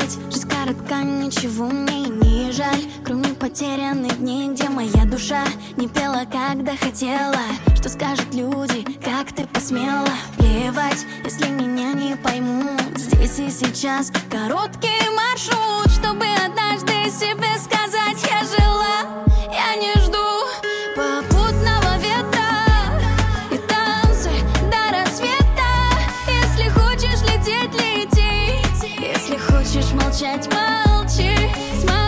плевать, жизнь коротка, ничего мне и не жаль. Кроме потерянных дней, где моя душа не пела, когда хотела. Что скажут люди, как ты посмела? Плевать, если меня не поймут. Здесь и сейчас короткий маршрут, чтобы однажды себе сказать: я жила, я не жду попутного ветра и танцы до рассвета. Если хочешь лететь, лети, если хочешь молчать, молчи.